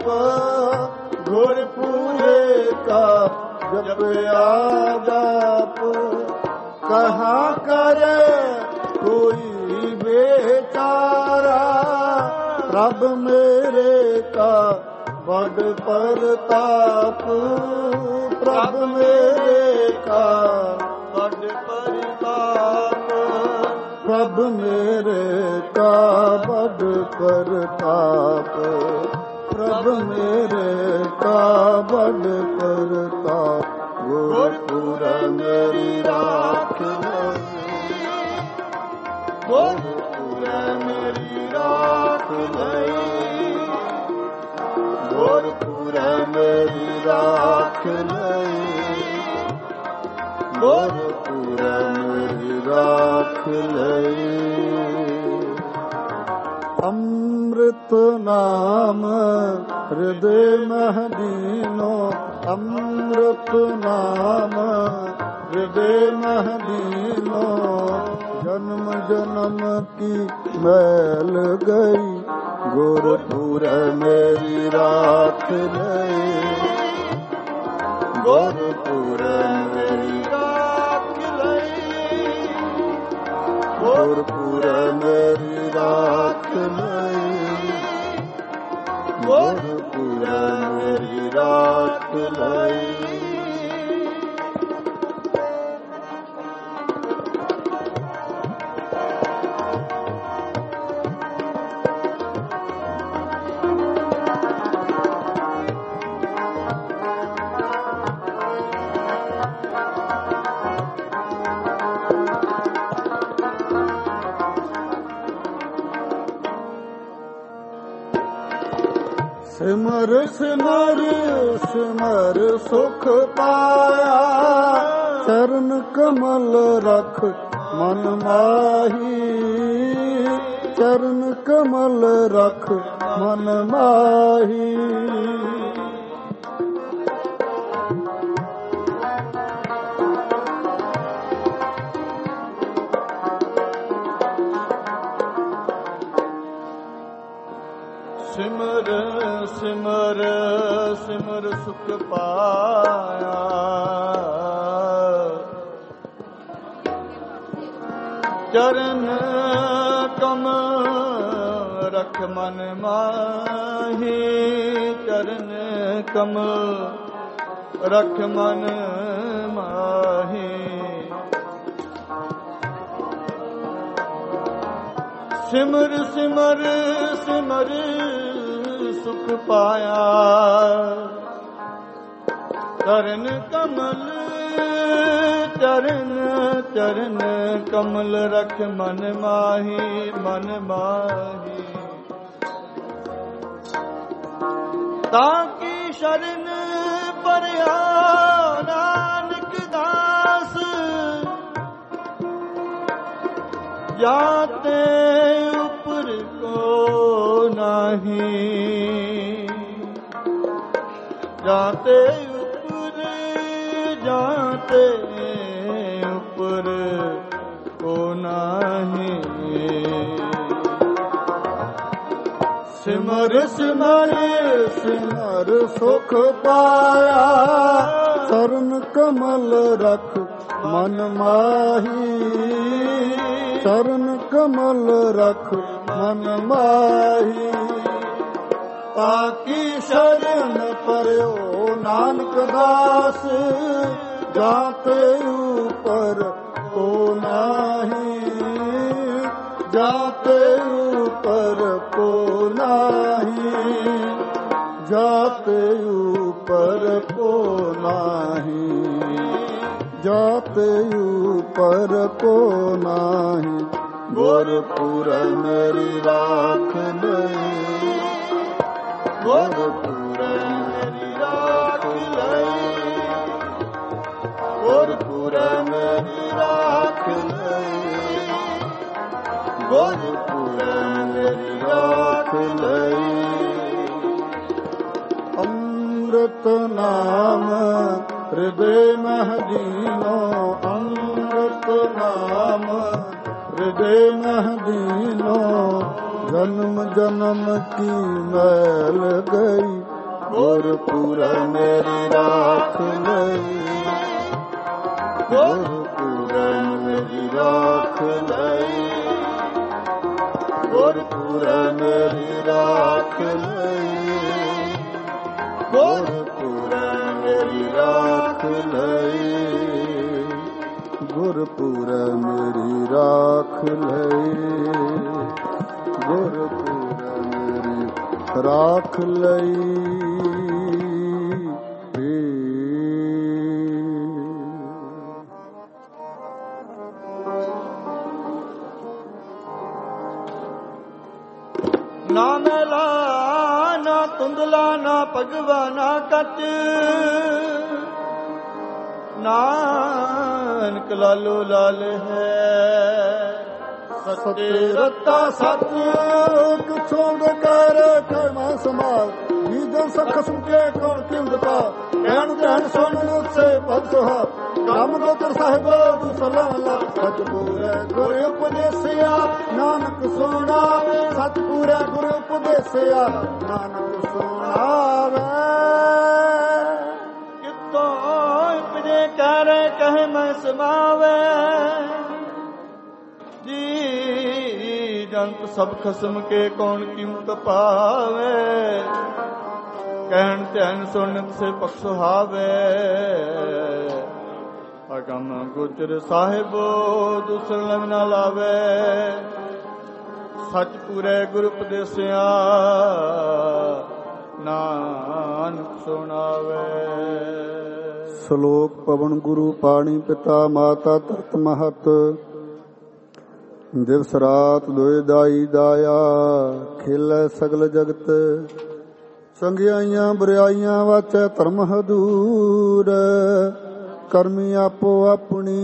ਗੁਰਪੂਰੇ ਕਾ ਜਪਿਆ ਜਾਪ। ਕਹਾਂ ਕਰੇ ਕੋਈ ਬੇਚਾਰਾ ਪ੍ਰਭ ਮੇਰੇ ਕਾ ਬੜ ਪ੍ਰਤਾਪ। ਪ੍ਰਭ ਮੇਰੇ ਕਾ ਬੜ ਪ੍ਰਤਾਪ। ਪ੍ਰਭ ਮੇਰੇ ਕਾ ਬੜ ਪ੍ਰਤਾਪ। ਪ੍ਰਭ ਮੇਰੇ ਕਾ ਬੜ ਪ੍ਰਤਾਪ। ਗੁਰਪੁਰਬ ਮੇਰੀ ਰਾਖ ਲਈ ਗੁਰਪੁਰਬ ਮੇਰੀ ਰਾਖ ਲਈ ਗੁਰਪੁਰਬ ਮੇਰੀ ਰਾਖ ਲਈ ਗੁਰਪੁਰਬ ਮੇਰੀ ਰਾਖ ਲਈ। ਅੰਮ੍ਰਿਤ ਨਾਮ ਹਿਰਦੇ ਮਹਿ ਦੀਨੋ ਅੰਮ੍ਰਿਤ ਨਾਮ ਹਿਰਦੇ ਮਹਿ ਦੀਨੋ। ਜਨਮ ਜਨਮ ਕੀ ਮੈਲ ਗਈ ਗੁਰਪੁਰਬ ਮੇਰੀ ਰਾਖ ਲਈ ਗੁਰਪੁਰਬ ਮੇਰੀ ਰਾਖ ਲਈ ਗੁਰਪੁਰਬ ਮੇਰੀ ਰਾਖ ਲਈ ਗੁਰਪੁਰਬ ਮੇਰੀ ਰਾਖ ਲਈ। ਸਿਮਰ ਸਿਮਰ ਸਿਮਰ ਸੁਖ ਪਾਇਆ ਚਰਨ ਕਮਲ ਰਖ ਮਨ ਮਾਹੀ। ਚਰਨ ਕਮਲ ਰਖ ਮਨ ਮਾਹੀ। ਸਿਮਰ ਸਿਮਰ ਸਿਮਰ ਸੁਖ ਪਾਇਆ ਚਰਨ ਕਮਲ ਰਖ ਮਨ ਮਾਹੀ। ਚਰਨ ਕਮਲ ਰਖ ਮਨ ਮਾਹੀ। ਸਿਮਰ ਸਿਮਰ ਸਿਮਰ ਸੁਖ ਪਾਇਆ ਚਰਨ ਕਮਲ ਚਰਨ ਚਰਨ ਕਮਲ ਰਖ ਮਨ ਮਾਹੀ। ਮਨ ਮਾਹੀ ਤਾਂ ਕੀ ਸ਼ਰਨ ਪਰਿਆ ਨਾਨਕ ਦਾਸ ਜਾਤੇ ਉਪਰ ਕੋ ਨਹੀਂ। ਜਾਤੇ ਉਪਰ ਜਾਤੇ ਉਪਰ ਕੋ ਨਹੀਂ। ਸਿਮਰ ਸਿਮਰ ਸਿਮਰ ਸੁਖ ਪਾਇਆ ਚਰਨ ਕਮਲ ਰਖ ਮਨ ਮਾਹੀ। ਚਰਨ ਕਮਲ ਰਖ ਮਨ ਮਾਹੀ। ਤਾਕੀ ਸ਼ਰਨ ਪਰਿਓ ਨਾਨਕ ਦਾਸ ਜਾਤੇ ਉਪਰ ਕੋ ਨਹੀਂ। ਜਾਤੇ ਉਪਰ ਕੋ ਨਹੀਂ। ਜਾਤੇ ਉਪਰ ਕੋ ਨਹੀਂ। ਜਾਤੇ ਉਪਰ ਕੋ ਨਹੀਂ। ਗੁਰਪੁਰਬ ਮੇਰੀ ਰਾਖ ਲਈ ਗੁਰਪੂਰੈ ਮੇਰੀ ਰਾਖ ਲਈ, ਗੁਰਪੂਰੈ ਮੇਰੀ ਰਾਖ ਲਈ, ਗੁਰਪੂਰੈ ਮੇਰੀ ਰਾਖ ਲਈ। ਅੰਮ੍ਰਿਤ ਨਾਮ ਹਿਰਦੇ ਮਹਿ ਦੀਨੋ, ਅੰਮ੍ਰਿਤ ਨਾਮ ਹਿਰਦੇ ਮਹਿ ਦੀਨੋ, ਜਨਮ ਜਨਮ ਕੀ ਮੈਲ ਗਈ, ਗੁਰਪੂਰੈ ਮੇਰੀ ਰਾਖ ਲਈ, ਗੁਰਪੂਰੈ ਮੇਰੀ ਰਾਖ ਲਈ, ਗੁਰਪੂਰੈ ਮੇਰੀ ਰਾਖ ਲਈ, ਗੁਰਪੂਰੈ ਮੇਰੀ ਰਾਖ ਲਈ, ਗੁਰਪੂਰੈ ਮੇਰੀ ਰਾਖ ਲਈ, ਗੁਰਪੂਰੈ ਮੇਰੀ ਰਾਖ ਲਈ। ਨਾ ਮੈਲਾ ਨਾ ਧੁੰਦਲਾ ਨਾ ਭਗਵਾ ਨਾ ਕੱਚ, ਨਾਨਕ ਲਾਲੋ ਲਾਲ ਹੈ, ਸੱਚੇ ਰਤਾ ਸੱਚ ਕਿਥੋਂ ਦੇ ਕਰ ਕਰਮਾ ਸੰਭਾਲ, ਜੀਜਨ ਸਖਸਮ ਕੇ ਕੌਣ ਕਿੰਦਤਾ, ਕਹਿਣ ਧਿਆਨ ਸੁਣਨ ਉਸੇ ਭਗਤਹਾ, ਕੰਮ ਗੋਦਰ ਸਾਹਿਬ ਦੁਸਲਾ ਸਤਿਪੂਰੈ ਗੁਰ ਉਪਦੇਸਿਆ, ਨਾਨਕ ਸੁਣਾਵੇ ਸਤਿਪੂਰੈ ਗੁਰ ਉਪਦੇਸਿਆ, ਨਾਨਕ ਸੁਣਾਵੇ। ਕਿਤੋਂ ਉਪਜੇ ਕਰ ਕਹਿ ਮੈਂ ਸਮਾਵੇ, ਜੀ ਜੰਤ ਸਭ ਖਸਮ ਕੇ ਕੌਣ ਕੀਮਤ ਪਾਵੇ, ਕਹਿਣ ਧਿਆਨ ਸੁਣਨ ਸੇ ਪਖ ਸੁਹਾਵੇ, ਅਗਮ ਗੁਜਰ ਸਾਹਿਬੋ ਦੂਸਰ ਲਗ ਨਾ ਲਾਵੇ, ਸਚ ਪੂਰੇ ਗੁਰ ਉਪਦੇਸਿਆ, ਨਾਨਕ ਸੁਣਾਵੇ। ਸ਼ਲੋਕ ਪਵਨ ਗੁਰੂ ਪਾਣੀ ਪਿਤਾ ਮਾਤਾ ਧਰਤ ਮਹਤ, ਦਿਵਸ ਰਾਤ ਦੋਇ ਦਾਈ ਦਾਇਆ, ਖੇਲੇ ਸਗਲ ਜਗਤ, ਚੰਗਿਆਈਆਂ ਬੁਰਾਈਆਂ ਵਾਚੈ ਧਰਮ ਹਦੂਰ, ਕਰਮੀ ਆਪੋ ਆਪਣੀ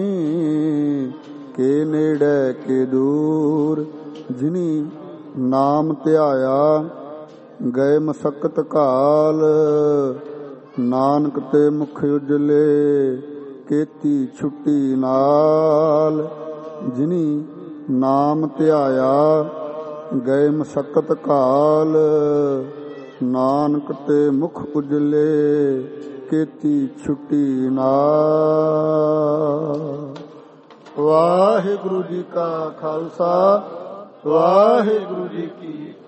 ਕੇ ਨੇੜੇ ਕੇ ਦੂਰ, ਜਿਨੀ ਨਾਮ ਧਿਆਇਆ ਗਏ ਮਸਕਤ ਕਾਲ, ਨਾਨਕ ਤੇ ਮੁਖ ਉਜਲੇ ਕੀਤੀ ਛੁੱਟੀ ਨਾਲ, ਜਿਨੀ ਨਾਮ ਧਿਆਇਆ ਗਏ ਮਸਕਤ ਕਾਲ, ਨਾਨਕ ਤੇ ਮੁਖ ਉਜਲੇ ਕੀਤੀ ਛੁੱਟੀ ਨਾਲ। ਵਾਹਿਗੁਰੂ ਜੀ ਕਾ ਖਾਲਸਾ, ਵਾਹਿਗੁਰੂ ਜੀ ਕੀ